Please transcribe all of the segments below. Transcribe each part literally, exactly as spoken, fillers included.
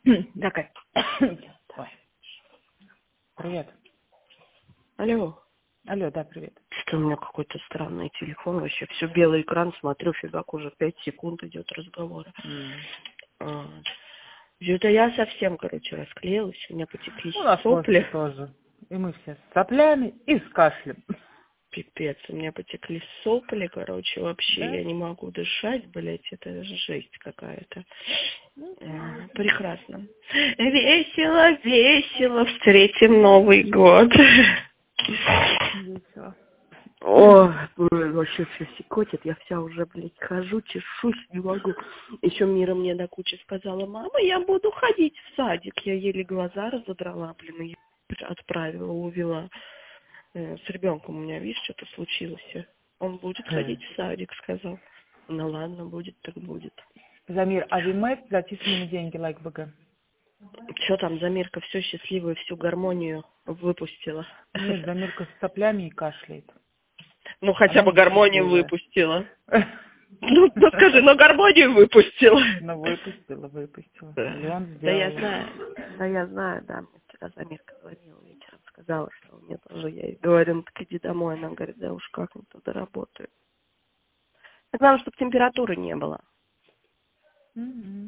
Такая. Ой. Привет. Алло. Алло, да, привет. Что у меня какой-то странный телефон, вообще все белый экран, смотрю, фигак, уже пять секунд идет разговор. Mm. А, это я совсем, короче, расклеилась, у меня потекли У нас сопли. тоже. И мы все с соплями и с кашлем. Пипец, у меня потекли сопли, короче, вообще Да? я не могу дышать, блять, это жесть какая-то. Mm-hmm. Прекрасно. Весело, весело, встретим Новый год. Весело. О, вообще все секотит, я вся уже, блядь, хожу, чешусь, не могу. Еще Мира мне до кучи сказала: мама, я буду ходить в садик. Я еле глаза разодрала, блин, и отправила, увела. С ребенком у меня, видишь, что-то случилось. Он будет ходить в садик, сказал. Ну ладно, будет, так будет. Замир, а Вимет зачислены деньги лайкбага? Что там, Замирка все счастливую, всю гармонию выпустила? Нет, Замирка с соплями и кашляет. Ну, хотя Она бы гармонию несчастливая. выпустила. Ну, ну скажи, ну гармонию выпустила. Ну, выпустила, выпустила. Леон Да я сделала. знаю, да я знаю, да. Мне вчера Замирка звонила вечером, сказала, что мне тоже, я ей говорю, ну так иди домой. Она говорит, да уж как-нибудь туда работаю. Так главное, чтобы температуры не было. Mm-hmm.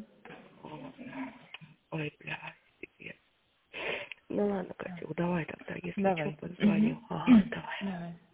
Ой, бля, пипец. Ну ладно, Катя, давай тогда, если что, Давай. позвоню. Mm-hmm. Ага, давай. Давай.